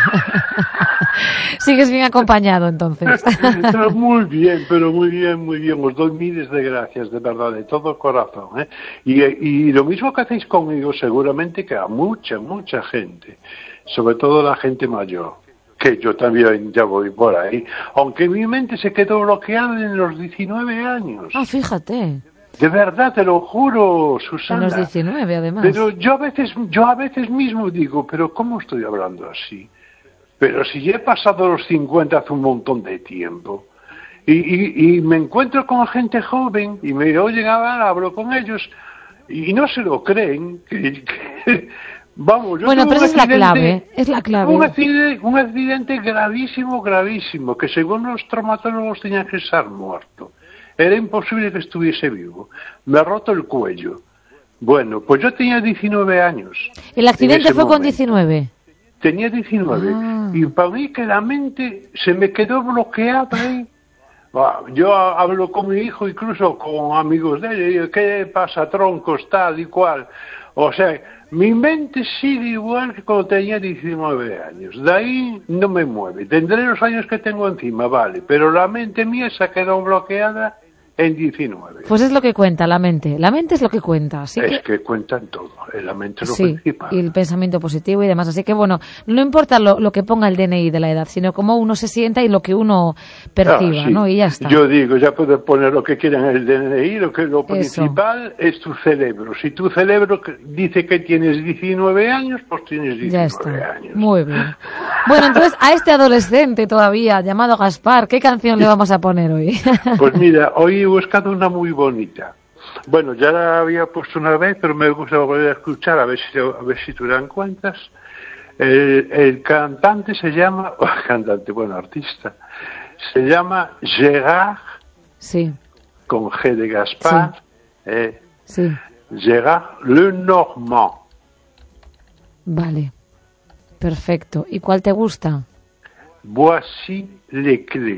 Sigues bien acompañado, entonces. Pero muy bien, muy bien. Os doy miles de gracias, de verdad, de todo corazón, ¿eh? Y lo mismo que hacéis conmigo, seguramente que a mucha gente, sobre todo la gente mayor, que yo también ya voy por ahí, aunque mi mente se quedó bloqueada en los 19 años. Ah, fíjate. De verdad, te lo juro, Susana. En los 19, además. Pero yo a veces mismo digo, pero ¿cómo estoy hablando así? Pero si ya he pasado los 50 hace un montón de tiempo. Y me encuentro con gente joven y me oyen hablar, hablo con ellos y no se lo creen. Vamos, yo bueno, pero esa es la clave. Un accidente gravísimo, que según los traumatólogos tenía que estar muerto. Era imposible que estuviese vivo. Me ha roto el cuello. Bueno, pues yo tenía 19 años. ¿El accidente fue con 19? Tenía 19. Y para mí que la mente se me quedó bloqueada ahí. Yo hablo con mi hijo, incluso con amigos de él, y digo, ¿qué pasa, troncos, tal y cual? O sea, mi mente sigue igual que cuando tenía 19 años. De ahí no me mueve. Tendré los años que tengo encima, vale, pero la mente mía se ha quedado bloqueada en 19. Pues es lo que cuenta la mente. La mente es lo que cuenta. Así es que cuentan todo. La mente es lo sí, principal. Y el pensamiento positivo y demás. Así que bueno, no importa lo que ponga el DNI de la edad, sino cómo uno se sienta y lo que uno perciba, sí. ¿no? Y ya está. Yo digo, ya puedes poner lo que quieran en el DNI, lo principal es tu cerebro. Si tu cerebro dice que tienes 19 años, pues tienes 19 ya está. años. Muy bien. Bueno, entonces a este adolescente todavía llamado Gaspar, ¿qué canción le vamos a poner hoy? Pues mira, hoy he buscado una muy bonita. Bueno, ya la había puesto una vez, pero me gusta volver a escuchar, a ver si tú la encuentras. El cantante se llama, artista, se llama Gérard, sí, con G de Gaspar, sí. Gérard Lenormand. Vale, perfecto. ¿Y cuál te gusta? Voici les clés.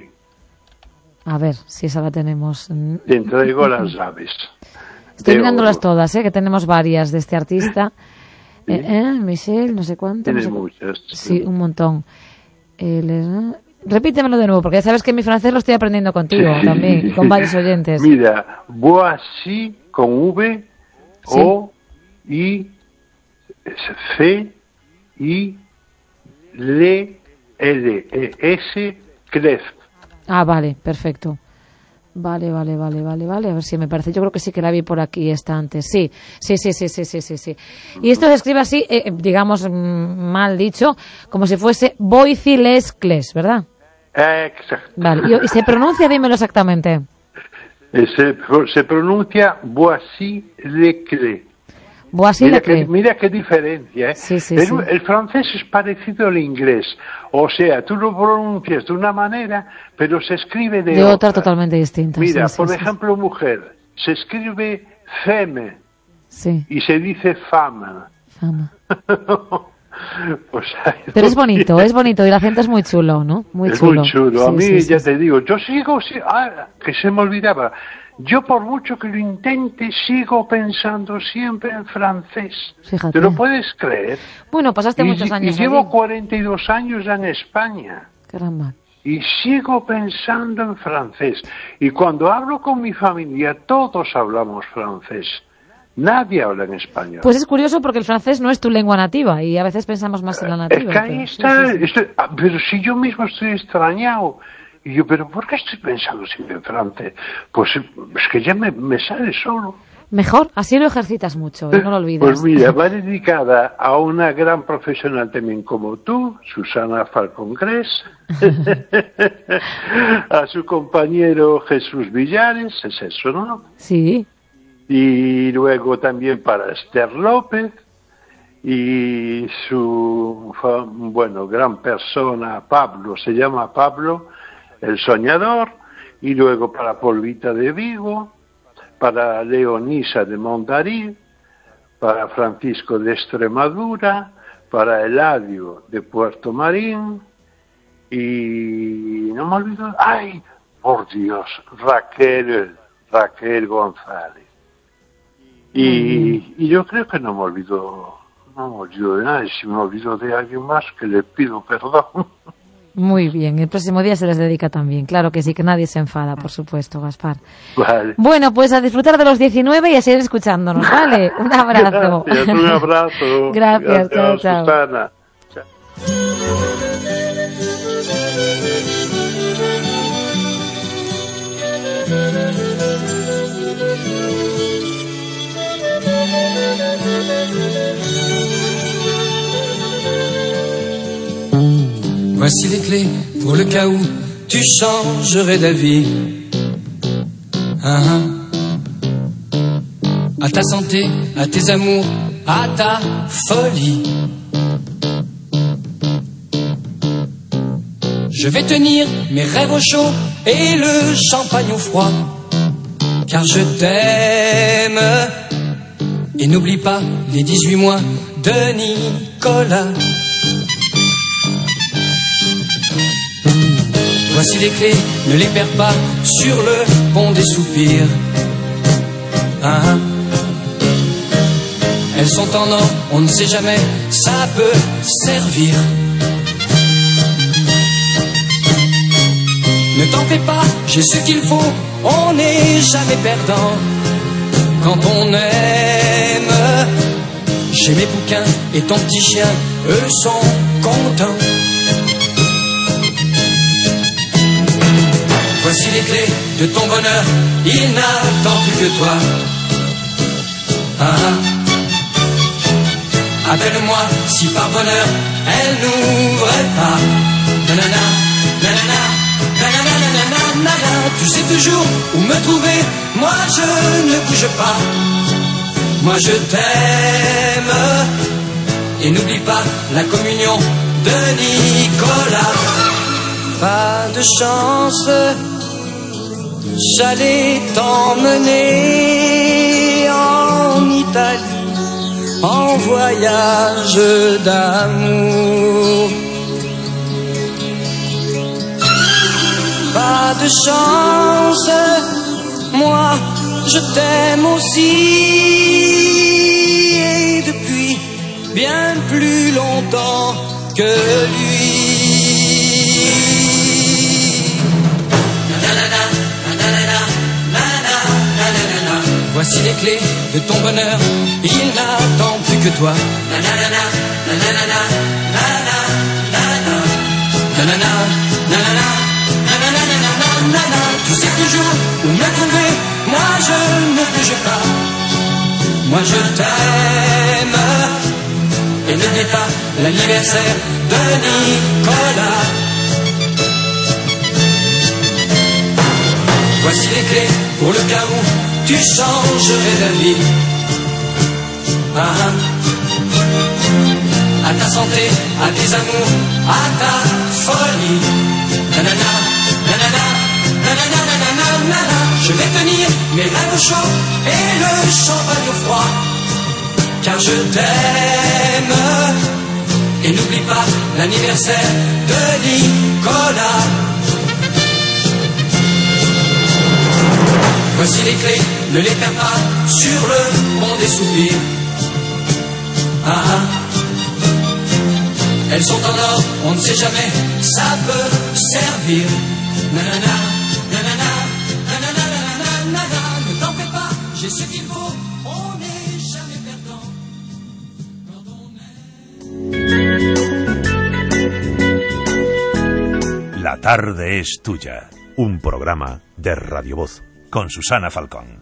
A ver, si esa la tenemos. Te entrego las llaves. Estoy mirándolas todas, que tenemos varias de este artista. Michel, no sé cuánto. Tiene no sé muchas. Sí, un montón. Repítemelo de nuevo, porque ya sabes que mi francés lo estoy aprendiendo contigo también, con varios oyentes. Mira, voici con V, sí. O, I, C, I, L, L, E, S, clef. Ah, vale, perfecto. Vale. A ver si me parece. Yo creo que sí que la vi por aquí esta antes. Sí. Y esto se escribe así, digamos, mal dicho, como si fuese Voici les clés, ¿verdad? Exacto. Vale. Y se pronuncia, dímelo exactamente. Se pronuncia Voici les clés. Mira qué diferencia, ¿eh? Sí. El francés es parecido al inglés. O sea, tú lo pronuncias de una manera, pero se escribe de otra totalmente distinta. Mira, por ejemplo, mujer, se escribe femme y se dice femme. Pues, pero es bonito y el acento es muy chulo, ¿no? Muy chulo. Muy chulo. A sí, mí, sí, ya sí. te digo, yo sigo, que se me olvidaba. Yo, por mucho que lo intente, sigo pensando siempre en francés. Fíjate. ¿Te lo puedes creer? Bueno, pasaste muchos años y llevo allí. 42 años ya en España. Caramba. Y sigo pensando en francés. Y cuando hablo con mi familia, todos hablamos francés. Nadie habla en español. Pues es curioso porque el francés no es tu lengua nativa y a veces pensamos más en la nativa. Es que ahí está, pero si yo mismo estoy extrañado. Y yo, ¿pero por qué estoy pensando siempre en francés? Pues es que ya me sale solo. Mejor, así lo ejercitas mucho y no lo olvides. Pues mira, va dedicada a una gran profesional también como tú, Susana Falcón Cres, a su compañero Jesús Villares, es eso, ¿no? Sí. Y luego también para Esther López y su, gran persona, Pablo, se llama Pablo, el soñador, y luego para Polvita de Vigo, para Leonisa de Mondarí, para Francisco de Extremadura, para Eladio de Puerto Marín, y no me olvido, ¡ay, por Dios! Raquel González. Y yo creo que no me olvido de nadie. Si me olvido de alguien más, que le pido perdón. Muy bien, el próximo día se les dedica también. Claro que sí, que nadie se enfada, por supuesto, Gaspar. Vale. Bueno, pues a disfrutar de los 19 y a seguir escuchándonos, ¿vale? Un abrazo. Gracias, un abrazo. Gracias, chao, chao. Susana. Voici les clés pour le cas où tu changerais d'avis. À ta santé, à tes amours, à ta folie. Je vais tenir mes rêves au chaud et le champagne au froid, car je t'aime. Et n'oublie pas les 18 mois de Nicolas. Voici les clés, ne les perds pas sur le pont des soupirs. Elles sont en or, on ne sait jamais, ça peut servir. Ne t'en fais pas, j'ai ce qu'il faut, on n'est jamais perdant quand on aime. J'ai mes bouquins et ton petit chien, eux sont contents. Voici les clés de ton bonheur, il n'attend plus que toi. Appelle-moi si par bonheur elle n'ouvrait pas. Nanana, nanana, nanana, nanana, nanana. Tu sais toujours où me trouver, moi je ne bouge pas. Moi je t'aime. Et n'oublie pas la communion de Nicolas. Pas de chance, j'allais t'emmener en Italie, en voyage d'amour. Pas de chance, moi je t'aime aussi, et depuis bien plus longtemps que lui. Voici les clés de ton bonheur, il n'attend plus que toi. Nanana, nanana, nanana, nanana, nanana, nanana, nanana, nanana. Tu sais toujours où me trouver, moi je ne bouge pas. Moi je t'aime. Et n'oublie pas l'anniversaire de Nicolas. Voici les clés pour le cas où tu changerais d'avis. À ta santé, à tes amours, à ta folie. Nanana, nanana, nanana, nanana, nanana. Je vais tenir mes rêves au chaud et le champagne au froid, car je t'aime. Et n'oublie pas l'anniversaire de Nicolas. Voici les clés, ne les perds pas sur le pont des soupirs. Ah ah. Elles sont en or, on ne sait jamais, ça peut servir. Nanana, nanana, nanana, nanana, nanana. Ne t'en fais pas, j'ai ce qu'il faut, on n'est jamais perdant. La tarde es tuya, un programa de Radio Voz con Susana Falcón.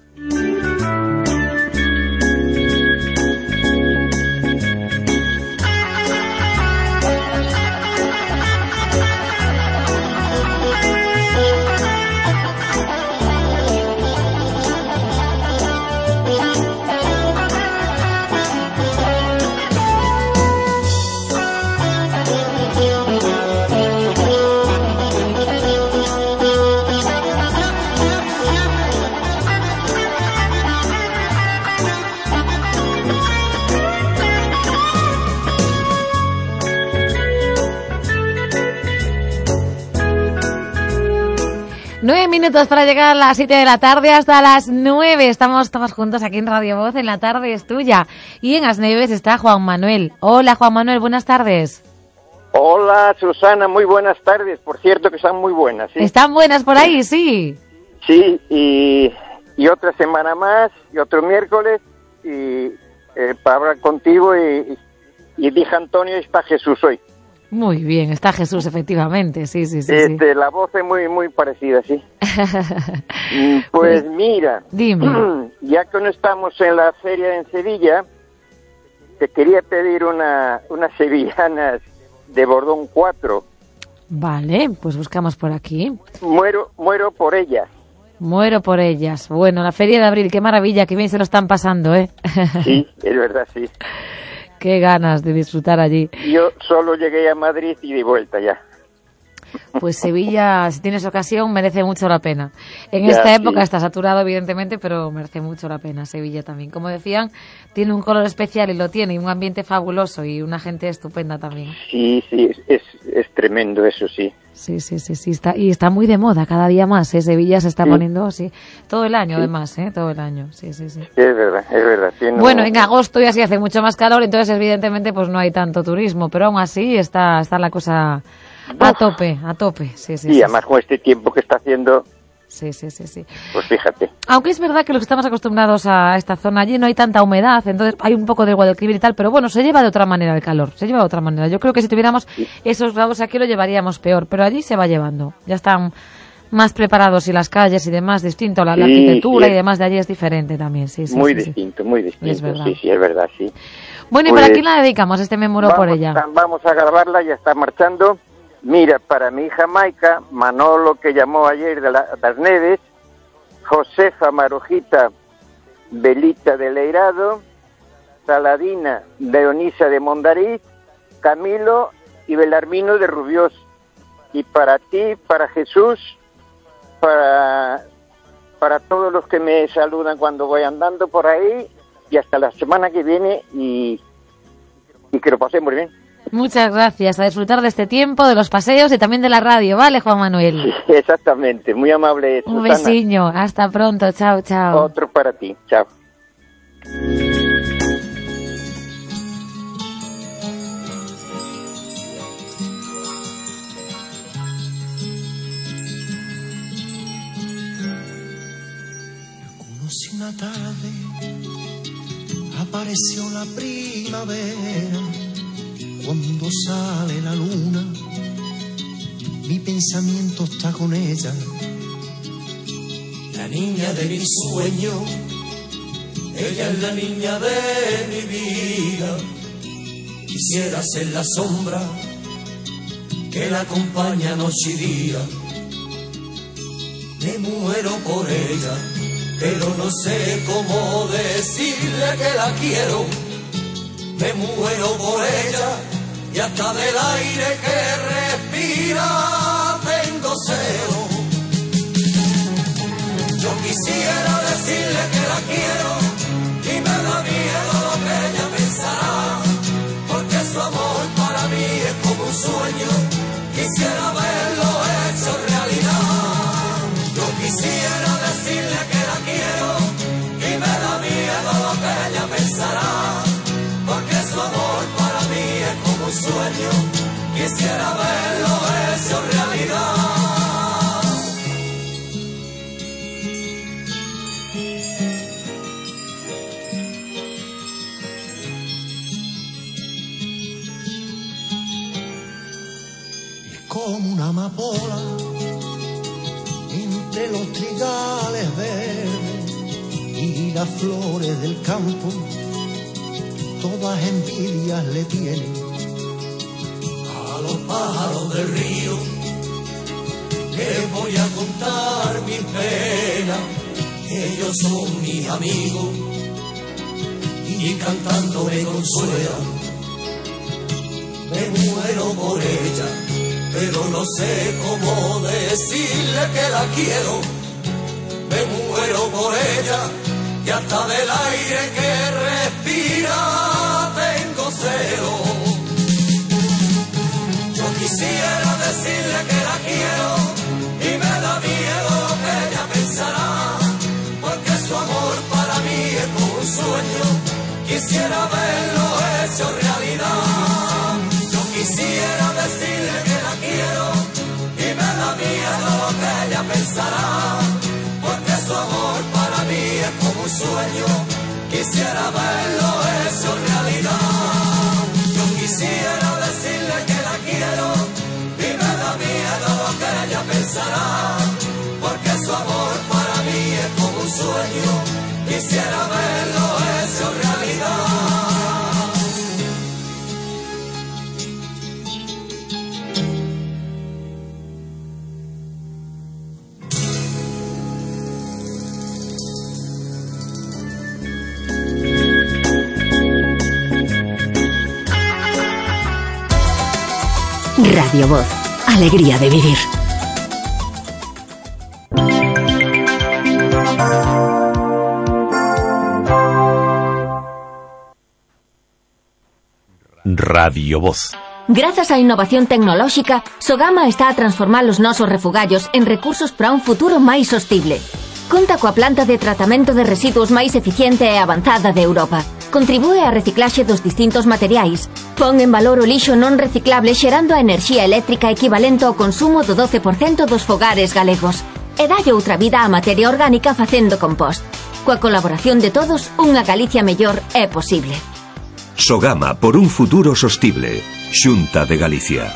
Nueve minutos para llegar a las 7 de la tarde, hasta las 9. Estamos todos juntos aquí en Radio Voz, en La Tarde es Tuya. Y en Asneves está Juan Manuel. Hola, Juan Manuel, buenas tardes. Hola, Susana, muy buenas tardes. Por cierto que están muy buenas, ¿sí? ¿Están buenas por ahí? Sí. Sí, y otra semana más, y otro miércoles, y para hablar contigo, y dije Antonio, está Jesús hoy. Muy bien, está Jesús, efectivamente, sí. La voz es muy parecida, sí. Pues mira, dime. Ya que no estamos en la feria en Sevilla, te quería pedir unas sevillanas de Bordón 4. Vale, pues buscamos por aquí. Muero por ellas. Muero por ellas. Bueno, la feria de abril, qué maravilla, qué bien se lo están pasando, ¿eh? Sí, es verdad, sí. Qué ganas de disfrutar allí. Yo solo llegué a Madrid y de vuelta ya. Pues Sevilla, si tienes ocasión, merece mucho la pena. En esta época está saturado, evidentemente, pero merece mucho la pena Sevilla también. Como decían, tiene un color especial y lo tiene, y un ambiente fabuloso y una gente estupenda también. Sí, es tremendo eso, sí. Sí, está muy de moda cada día más, ¿eh? Sevilla se está poniendo, todo el año además, todo el año, sí. Es verdad. Sí, no... Bueno, en agosto ya sí hace mucho más calor, entonces evidentemente pues no hay tanto turismo, pero aún así está la cosa a tope, sí. Y además con este tiempo que está haciendo... Sí. Pues fíjate. Aunque es verdad que los que estamos acostumbrados a esta zona, allí no hay tanta humedad, entonces hay un poco de Guadalquivir y tal, pero bueno, se lleva de otra manera el calor, Yo creo que si tuviéramos esos grados aquí lo llevaríamos peor, pero allí se va llevando. Ya están más preparados y las calles y demás, distinto, la arquitectura y demás de allí es diferente también, sí. Muy distinto, es verdad. Sí, es verdad, sí. Bueno, pues, ¿y para quién la dedicamos? Me muero por ella. Vamos a grabarla, ya está marchando. Mira, para mi hija Maica, Manolo, que llamó ayer de las Neves, Josefa Marojita Belita de Leirado, Saladina Leonisa de Mondariz, Camilo y Belarmino de Rubiós. Y para ti, para Jesús, para todos los que me saludan cuando voy andando por ahí, y hasta la semana que viene, y que lo pasemos muy bien. Muchas gracias, a disfrutar de este tiempo, de los paseos y también de la radio, ¿vale, Juan Manuel? Sí, exactamente, muy amable, Susana. Un besiño, hasta pronto, chao. Otro para ti, chao. Conocí una tarde, apareció la primavera. Cuando sale la luna, mi pensamiento está con ella. La niña de mi sueño, ella es la niña de mi vida. Quisiera ser la sombra que la acompaña noche y día. Me muero por ella, pero no sé cómo decirle que la quiero. Me muero por ella y hasta del aire que respira tengo celo. Yo quisiera decirle que la quiero y me da miedo lo que ella pensará, porque su amor para mí sueño, quisiera verlo hecho realidad. Como una amapola entre los trigales verdes y las flores del campo, todas envidias le tienen a los pájaros del río. Les voy a contar mis penas, ellos son mis amigos y cantando me consuelan. Me muero por ella, pero no sé cómo decirle que la quiero. Me muero por ella y hasta del aire que respira tengo celo. Yo quisiera decirle que la quiero y me da miedo lo que ella pensará, porque su amor para mí es como un sueño, quisiera verlo hecho realidad. Yo quisiera decirle que la quiero y me da miedo lo que ella pensará, porque su amor para mí es como un sueño, quisiera verlo hecho realidad. Yo quisiera decirle que la quiero y me da miedo lo que ella pensará, porque su amor para mí es como un sueño, quisiera verlo hecho realidad. Radio Voz, alegría de vivir. Radio Voz. Gracias a innovación tecnolóxica, Sogama está a transformar los nosos refugallos en recursos para un futuro máis sostible. Conta coa planta de tratamento de residuos máis eficiente e avanzada de Europa. Contribúe á reciclaxe dos distintos materiais. Pon en valor o lixo non reciclable xerando a enerxía eléctrica equivalente ao consumo do 12% dos fogares galegos. E dalle outra vida á materia orgánica facendo compost. Coa colaboración de todos, unha Galicia mellor é posible. Sogama por un futuro sostible. Xunta de Galicia.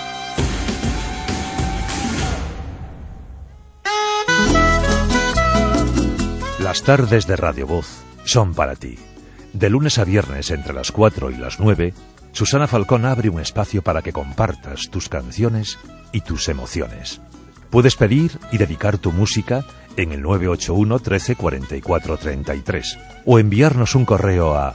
Las tardes de Radio Voz son para ti. De lunes a viernes entre las 4 y las 9, Susana Falcón abre un espacio para que compartas tus canciones y tus emociones. Puedes pedir y dedicar tu música en el 981 13 44 33 o enviarnos un correo a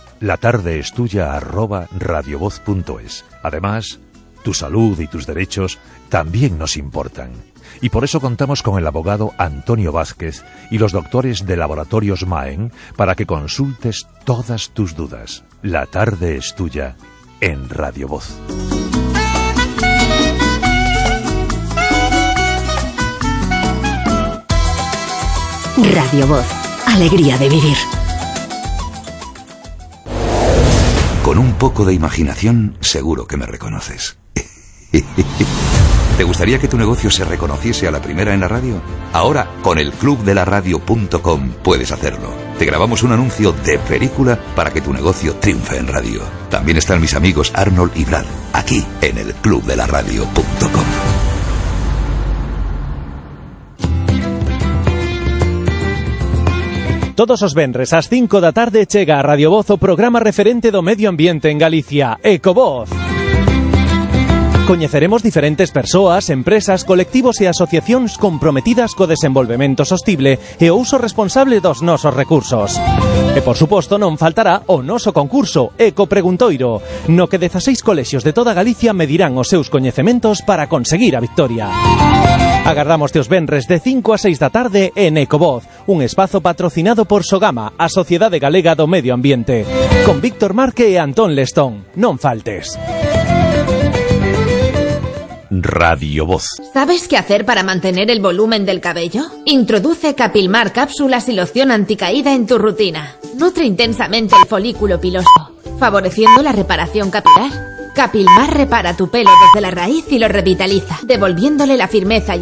latardeestuya@radiovoz.es. Además, tu salud y tus derechos también nos importan. Y por eso contamos con el abogado Antonio Vázquez y los doctores de Laboratorios Maen para que consultes todas tus dudas. La tarde es tuya en Radio Voz. Radio Voz, alegría de vivir. Con un poco de imaginación, seguro que me reconoces. ¿Te gustaría que tu negocio se reconociese a la primera en la radio? Ahora, con el clubdelaradio.com puedes hacerlo. Te grabamos un anuncio de película para que tu negocio triunfe en radio. También están mis amigos Arnold y Brad, aquí en el clubdelaradio.com. Todos os venres ás 5 da tarde chega a Radio Voz o programa referente do medio ambiente en Galicia, Ecovoz. Coñeceremos diferentes persoas, empresas, colectivos e asociacións comprometidas co desenvolvemento sostible e o uso responsable dos nosos recursos. E, por suposto, non faltará o noso concurso Eco Preguntoiro, no que 16 colexios de toda Galicia medirán os seus coñecementos para conseguir a victoria. Agardamos os venres de 5 a 6 da tarde en Ecovoz, un espazo patrocinado por Sogama, a Sociedade Galega do Medio Ambiente, con Víctor Marque e Antón Lestón. Non faltes. Radio Voz. ¿Sabes qué hacer para mantener el volumen del cabello? Introduce Capilmar cápsulas y loción anticaída en tu rutina. Nutre intensamente el folículo piloso, favoreciendo la reparación capilar. Capilmar repara tu pelo desde la raíz y lo revitaliza, devolviéndole la firmeza y